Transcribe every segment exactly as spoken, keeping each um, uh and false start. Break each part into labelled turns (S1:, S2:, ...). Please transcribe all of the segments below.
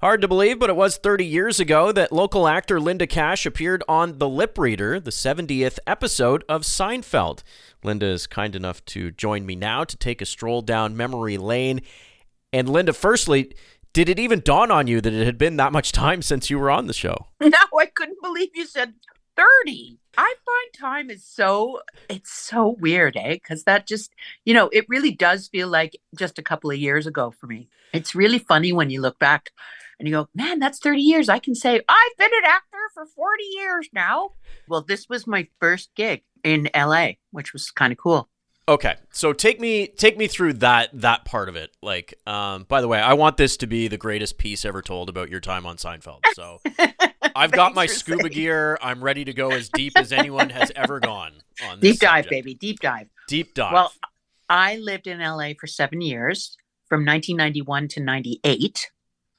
S1: Hard to believe, but it was thirty years ago that local actor Linda Cash appeared on The Lip Reader, the seventieth episode of Seinfeld. Linda is kind enough to join me now to take a stroll down memory lane. And Linda, firstly, did it even dawn on you that it had been that much time since you were on the show?
S2: No, I couldn't believe you said thirty. I find time is so, it's so weird, eh? Because that just, you know, it really does feel like just a couple of years ago for me. It's really funny when you look back and you go, man, that's thirty years. I can say, I've been an actor for forty years now. Well, this was my first gig in L A, which was kind of cool.
S1: Okay, so take me take me through that that part of it. Like, um, by the way, I want this to be the greatest piece ever told about your time on Seinfeld. So I've got my scuba saying. gear. I'm ready to go as deep as anyone has ever gone on this
S2: Deep dive,
S1: subject.
S2: baby. Deep dive.
S1: Deep dive.
S2: Well, I lived in L A for seven years, from nineteen ninety-one to ninety-eight.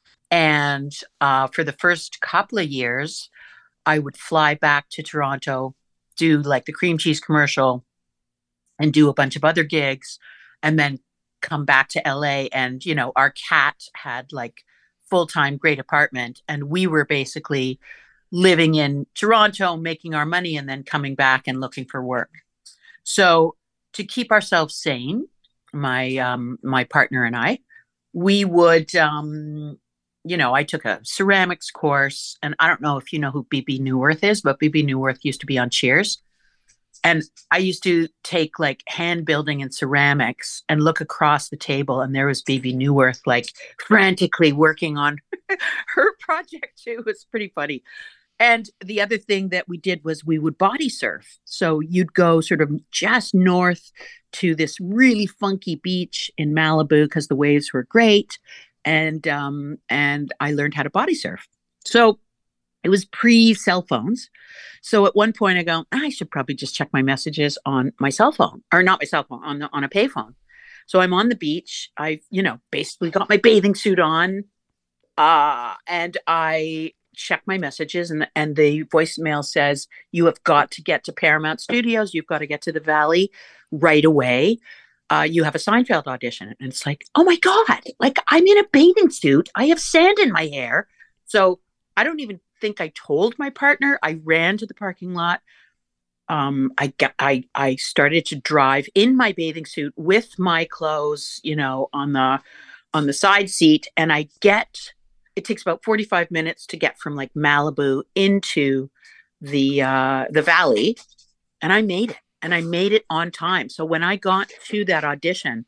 S2: And uh, for the first couple of years, I would fly back to Toronto, do like the cream cheese commercial, and do a bunch of other gigs, and then come back to L A. And, you know, our cat had like full-time great apartment, and we were basically living in Toronto, making our money, and then coming back and looking for work. So to keep ourselves sane, my, um, my partner and I, we would, um, you know, I took a ceramics course, and I don't know if you know who B B Newworth is, but B B Newworth used to be on Cheers. And I used to take like hand building and ceramics and look across the table, and there was B B Newworth like frantically working on her project too. It was pretty funny. And the other thing that we did was we would body surf. So you'd go sort of just north to this really funky beach in Malibu because the waves were great. And um, and I learned how to body surf. So it was pre-cell phones. So at one point I go, I should probably just check my messages on my cell phone, or not my cell phone, on the, on a payphone. So I'm on the beach. I, you know, basically got my bathing suit on, uh, and I check my messages, and, and the voicemail says, you have got to get to Paramount Studios. You've got to get to the Valley right away. Uh, you have a Seinfeld audition. And it's like, oh my God, like I'm in a bathing suit. I have sand in my hair. So I don't even think I told my partner. I ran to the parking lot. Um, I got, I, I started to drive in my bathing suit with my clothes, you know, on the, on the side seat. And I get, it takes about forty-five minutes to get from like Malibu into the, uh, the Valley. And I made it, and I made it on time. So when I got to that audition,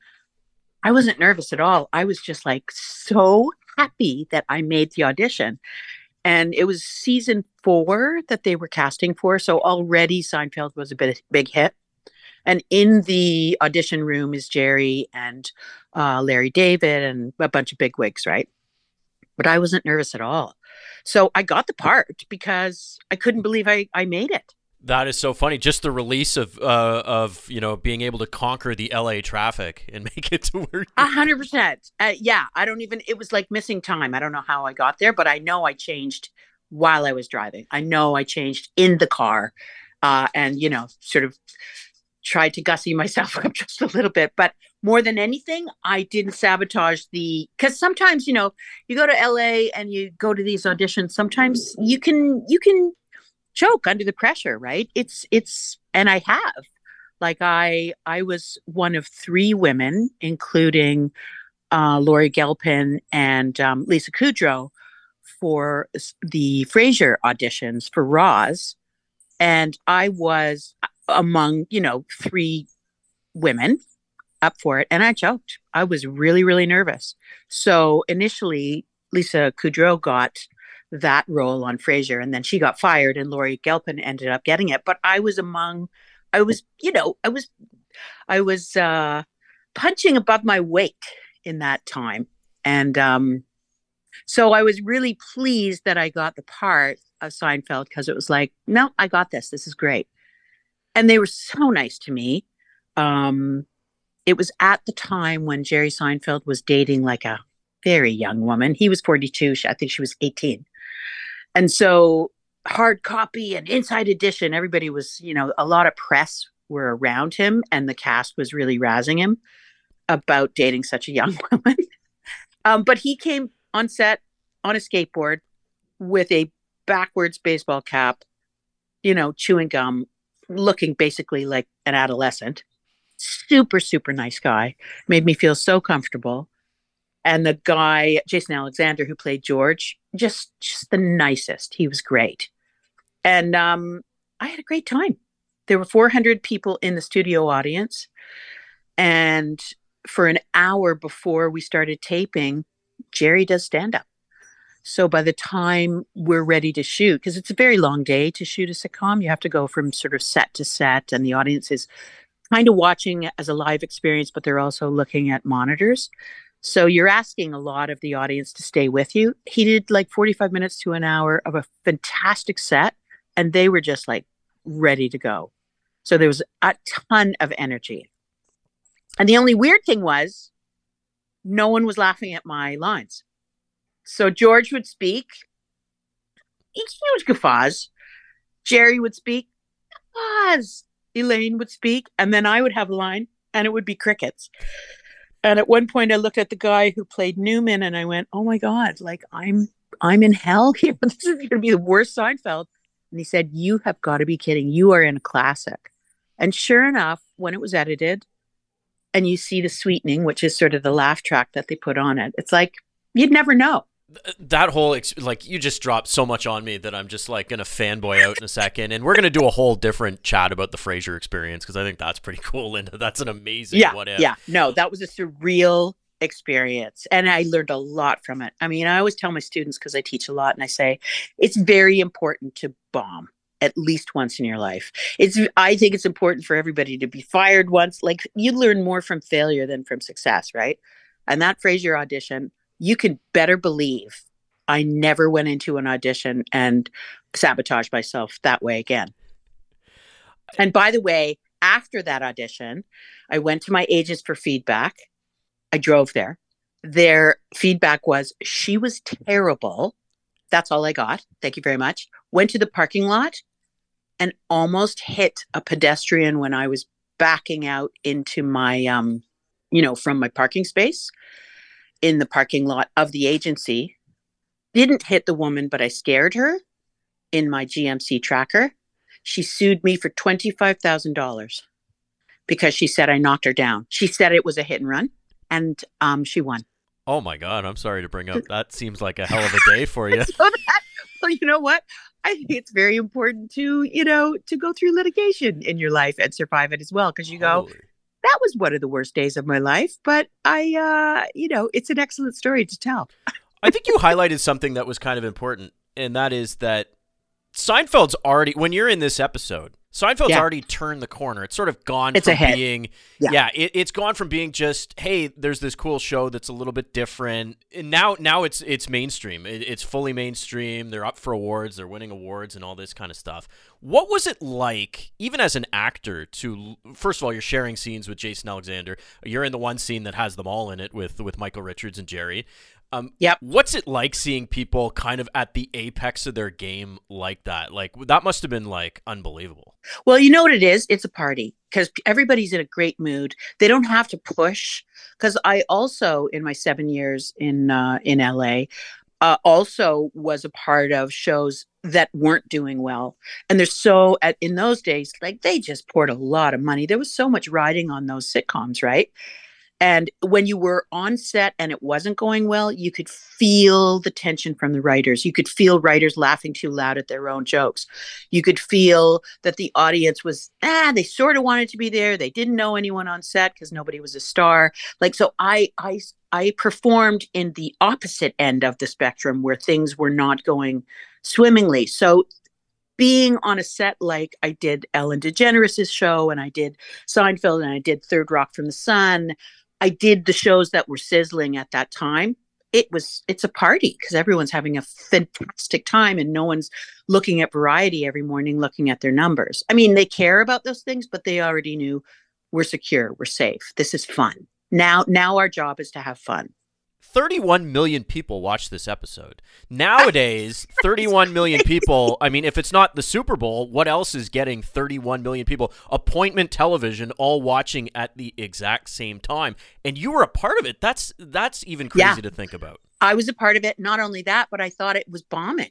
S2: I wasn't nervous at all. I was just like so happy that I made the audition. And it was season four that they were casting for. So already Seinfeld was a bit big hit. And in the audition room is Jerry and uh, Larry David and a bunch of bigwigs, right? But I wasn't nervous at all. So I got the part because I couldn't believe I, I made it.
S1: That is so funny. Just the release of, uh, of you know, being able to conquer the L A traffic and make it to where...
S2: A hundred percent. Uh, yeah, I don't even... It was like missing time. I don't know how I got there, but I know I changed while I was driving. I know I changed in the car uh, and, you know, sort of tried to gussy myself up just a little bit. But more than anything, I didn't sabotage the... Because sometimes, you know, you go to L A and you go to these auditions, sometimes you can you can... choke under the pressure, right? It's, it's, and I have, like, I, I was one of three women, including uh, Laurie Gelpin and um, Lisa Kudrow, for the Frasier auditions for Roz. And I was among, you know, three women up for it. And I choked. I was really, really nervous. So initially, Lisa Kudrow got that role on Frasier, and then she got fired and Laurie Gelpin ended up getting it. But I was among, I was, you know, I was, I was uh, punching above my weight in that time. And um, so I was really pleased that I got the part of Seinfeld, because it was like, no, I got this. This is great. And they were so nice to me. Um, it was at the time when Jerry Seinfeld was dating like a very young woman. He was forty-two. I think she was eighteen. And so hard copy and Inside Edition, everybody was, you know, a lot of press were around him, and the cast was really razzing him about dating such a young woman. um, but he came on set on a skateboard with a backwards baseball cap, you know, chewing gum, looking basically like an adolescent. Super, super nice guy. Made me feel so comfortable. And the guy, Jason Alexander, who played George, just just the nicest. He was great. And um, I had a great time. There were four hundred people in the studio audience. And for an hour before we started taping, Jerry does stand-up. So by the time we're ready to shoot, because it's a very long day to shoot a sitcom, you have to go from sort of set to set, and the audience is kind of watching as a live experience, but they're also looking at monitors. So you're asking a lot of the audience to stay with you. He did like forty-five minutes to an hour of a fantastic set, and they were just like ready to go. So there was a ton of energy. And the only weird thing was no one was laughing at my lines. So George would speak, huge guffaws. Jerry would speak, guffaws. Elaine would speak, and then I would have a line, and it would be crickets. And at one point, I looked at the guy who played Newman, and I went, "Oh my God! Like I'm, I'm in hell here. This is going to be the worst Seinfeld." And he said, "You have got to be kidding! You are in a classic." And sure enough, when it was edited, and you see the sweetening, which is sort of the laugh track that they put on it, it's like you'd never know.
S1: That whole, ex- like, you just dropped so much on me that I'm just, like, going to fanboy out in a second. And we're going to do a whole different chat about the Frasier experience, because I think that's pretty cool, Linda. That's an amazing
S2: yeah,
S1: what if.
S2: Yeah, no, that was a surreal experience. And I learned a lot from it. I mean, I always tell my students, because I teach a lot, and I say, it's very important to bomb at least once in your life. It's, I think it's important for everybody to be fired once. Like, you learn more from failure than from success, right? And that Frasier audition, you can better believe I never went into an audition and sabotaged myself that way again. And by the way, after that audition, I went to my agents for feedback. I drove there. Their feedback was, she was terrible. That's all I got. Thank you very much. Went to the parking lot and almost hit a pedestrian when I was backing out into my, um, you know, from my parking space in the parking lot of the agency. Didn't hit the woman, but I scared her in my G M C tracker. She sued me for twenty-five thousand dollars because she said I knocked her down. She said it was a hit and run, and um, she won.
S1: Oh my God, I'm sorry to bring up. That seems like a hell of a day for you.
S2: so that, well, you know what? I think it's very important to, you know, to go through litigation in your life and survive it as well. Because you
S1: Holy.
S2: go, that was one of the worst days of my life, but I, uh, you know, it's an excellent story to tell.
S1: I think you highlighted something that was kind of important, and that is that Seinfeld's already, when you're in this episode, Seinfeld's yeah. already turned the corner. It's sort of gone
S2: it's
S1: from
S2: ahead.
S1: being,
S2: yeah,
S1: yeah it, it's gone from being just, hey, there's this cool show that's a little bit different. And now, now it's it's mainstream. It, it's fully mainstream. They're up for awards. They're winning awards and all this kind of stuff. What was it like, even as an actor, to, first of all, you're sharing scenes with Jason Alexander. You're in the one scene that has them all in it with with Michael Richards and Jerry. Um,
S2: yep.
S1: What's it like seeing people kind of at the apex of their game like that? Like, that must have been, like, unbelievable.
S2: Well, you know what it is? It's a party because everybody's in a great mood. They don't have to push. Because I also, in my seven years in uh, in L A, uh, also was a part of shows that weren't doing well. And there's so, at, in those days, like, they just poured a lot of money. There was so much riding on those sitcoms, right? And when you were on set and it wasn't going well, you could feel the tension from the writers. You could feel writers laughing too loud at their own jokes. You could feel that the audience was, ah, they sort of wanted to be there. They didn't know anyone on set because nobody was a star. Like, so I, I, I performed in the opposite end of the spectrum where things were not going swimmingly. So being on a set like I did Ellen DeGeneres' show, and I did Seinfeld, and I did Third Rock from the Sun, I did the shows that were sizzling at that time. It was, it's a party because everyone's having a fantastic time and no one's looking at Variety every morning, looking at their numbers. I mean, they care about those things, but they already knew we're secure, we're safe. This is fun. Now, now our job is to have fun.
S1: thirty-one million people watch this episode. Nowadays, thirty-one million people, I mean, if it's not the Super Bowl, what else is getting thirty-one million people? Appointment television all watching at the exact same time. And you were a part of it. That's that's even crazy
S2: yeah.
S1: to think about.
S2: I was a part of it. Not only that, but I thought it was bombing.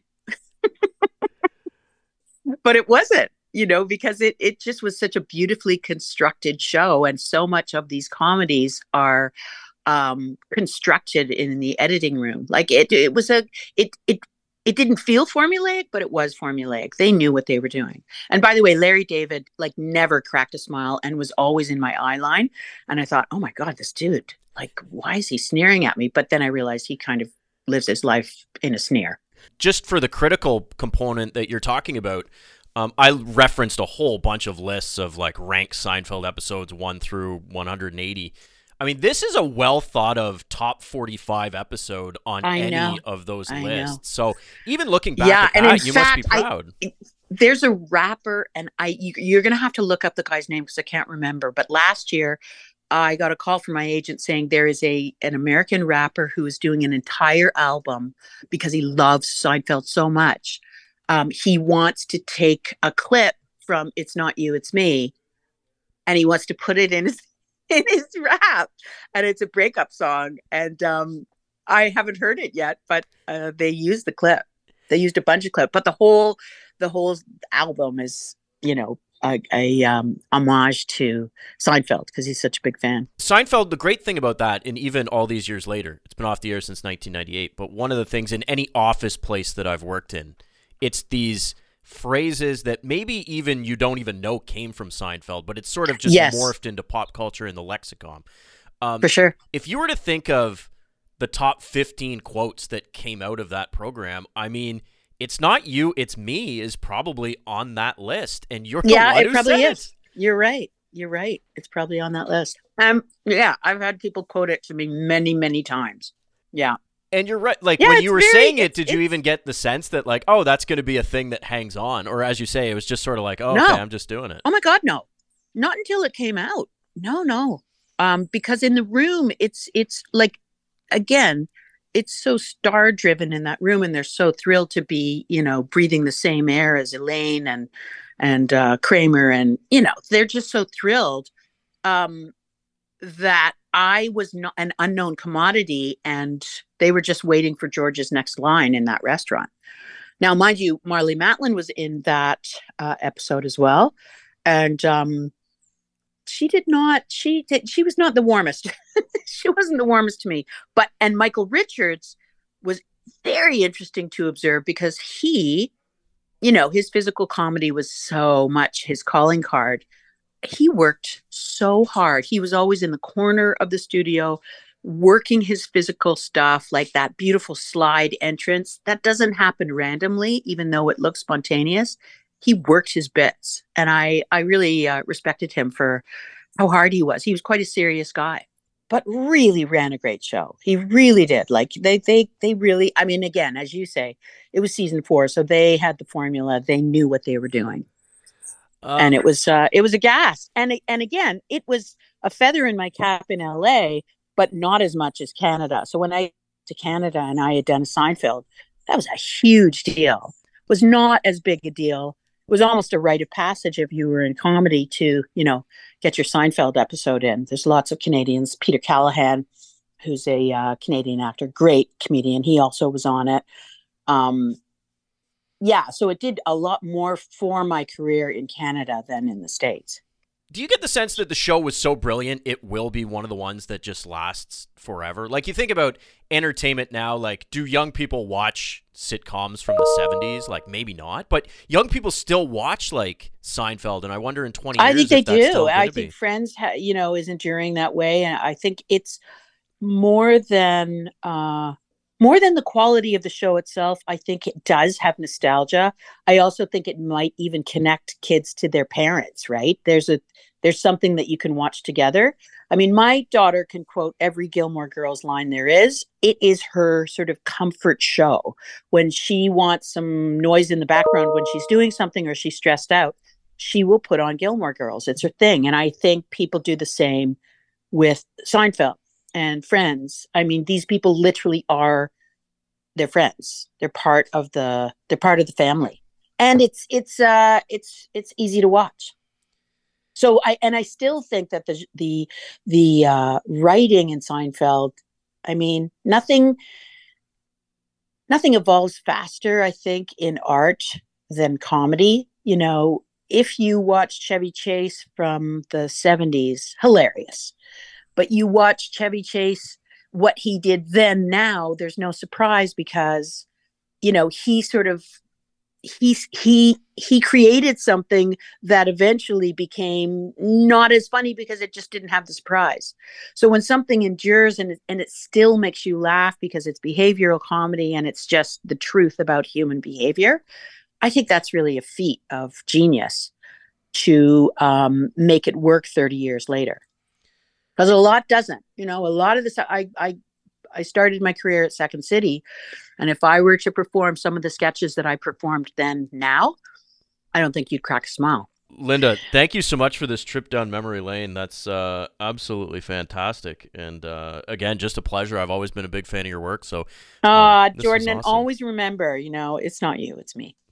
S2: But it wasn't, you know, because it, it just was such a beautifully constructed show. And so much of these comedies are um, constructed in the editing room. Like it, it was a, it, it, it didn't feel formulaic, but it was formulaic. They knew what they were doing. And by the way, Larry David like never cracked a smile and was always in my eye line. And I thought, oh my God, this dude, like, why is he sneering at me? But then I realized he kind of lives his life in a sneer.
S1: Just for the critical component that you're talking about, um, I referenced a whole bunch of lists of like ranked Seinfeld episodes one through one hundred eighty. I mean, this is a well thought of top forty-five episode on
S2: I
S1: any
S2: know.
S1: of those
S2: I
S1: lists.
S2: know.
S1: So even looking back
S2: Yeah,
S1: at
S2: and
S1: that,
S2: in
S1: you
S2: fact,
S1: must be proud.
S2: I, there's a rapper, and I you, you're going to have to look up the guy's name because I can't remember. But last year, I got a call from my agent saying there is a an American rapper who is doing an entire album because he loves Seinfeld so much. Um, he wants to take a clip from "It's Not You, It's Me," and he wants to put it in his in his rap, and it's a breakup song. And um, I haven't heard it yet, but uh, they used the clip. They used a bunch of clips, but the whole the whole album is, you know, a, a um, homage to Seinfeld because he's such a big fan.
S1: Seinfeld, the great thing about that, and even all these years later, it's been off the air since nineteen ninety-eight, but one of the things in any office place that I've worked in, it's these phrases that maybe even you don't even know came from Seinfeld, but it's sort of just
S2: Yes.
S1: morphed into pop culture in the lexicon. Um,
S2: For sure.
S1: If you were to think of the top fifteen quotes that came out of that program, I mean, "It's Not You, It's Me" is probably on that list, and you're the
S2: Yeah,
S1: one
S2: it
S1: who
S2: probably
S1: said
S2: is. You're right. You're right. It's probably on that list. Um, yeah, I've had people quote it to me many, many times. Yeah.
S1: And you're right. Like
S2: Yeah,
S1: when
S2: it's
S1: you were
S2: very-
S1: saying it,
S2: it's-
S1: did you
S2: it's-
S1: even get the sense that like, oh, that's going to be a thing that hangs on? Or as you say, it was just sort of like, oh,
S2: No.
S1: okay, I'm just doing it.
S2: Oh my God, no. Not until it came out. No, no. Um, because in the room, it's it's like, again, it's so star driven in that room, and they're so thrilled to be, you know, breathing the same air as Elaine and and uh, Kramer, and you know, they're just so thrilled um, that I was not an unknown commodity, and they were just waiting for George's next line in that restaurant. Now, mind you, Marlee Matlin was in that uh, episode as well, and um, she did not. She did. She was not the warmest. She wasn't the warmest to me. But and Michael Richards was very interesting to observe because he, you know, his physical comedy was so much his calling card. He worked so hard. He was always in the corner of the studio working his physical stuff, like that beautiful slide entrance. That doesn't happen randomly, even though it looks spontaneous. He worked his bits. And I, I really uh, respected him for how hard he was. He was quite a serious guy, but really ran a great show. He really did. Like they, they, they really, I mean, again, as you say, it was season four. So they had the formula. They knew what they were doing.
S1: Um,
S2: and it was uh, it was a gas, and and again, it was a feather in my cap in L A, but not as much as Canada. So when I went to Canada and I had done Seinfeld, that was a huge deal. It was not as big a deal. It was almost a rite of passage if you were in comedy to, you know, get your Seinfeld episode in. There's lots of Canadians. Peter Callahan, who's a uh, Canadian actor, great comedian. He also was on it. Um, Yeah, so it did a lot more for my career in Canada than in the States.
S1: Do you get the sense that the show was so brilliant, it will be one of the ones that just lasts forever? Like you think about entertainment now, like do young people watch sitcoms from the seventies? Like maybe not, but young people still watch like Seinfeld, and I wonder in twenty years
S2: I think they
S1: if that's still
S2: do.
S1: gonna
S2: I
S1: be.
S2: think Friends, ha- you know, is enduring that way, and I think it's more than uh, more than the quality of the show itself. I think it does have nostalgia. I also think it might even connect kids to their parents. Right? There's a there's something that you can watch together. I mean, my daughter can quote every Gilmore Girls line there is. It is her sort of comfort show. When she wants some noise in the background when she's doing something or she's stressed out, she will put on Gilmore Girls. It's her thing. And I think people do the same with Seinfeld and Friends. I mean, these people literally are their friends. They're part of the they're part of the family. And it's it's uh it's it's easy to watch. So I and I still think that the the the uh, writing in Seinfeld, I mean, nothing nothing evolves faster, I think, in art than comedy. You know, if you watch Chevy Chase from the seventies, hilarious. But you watch Chevy Chase, what he did then, now, there's no surprise because, you know, he sort of he he he created something that eventually became not as funny because it just didn't have the surprise. So when something endures and it, and it still makes you laugh because it's behavioral comedy and it's just the truth about human behavior, I think that's really a feat of genius to um, make it work thirty years later. Because a lot doesn't, you know, a lot of this, I, I I started my career at Second City. And if I were to perform some of the sketches that I performed then now, I don't think you'd crack a smile.
S1: Linda, thank you so much for this trip down memory lane. That's uh, absolutely fantastic. And uh, again, just a pleasure. I've always been a big fan of your work. So, um,
S2: Uh,
S1: this was
S2: Jordan, and
S1: awesome.
S2: always remember, you know, it's not you, it's me.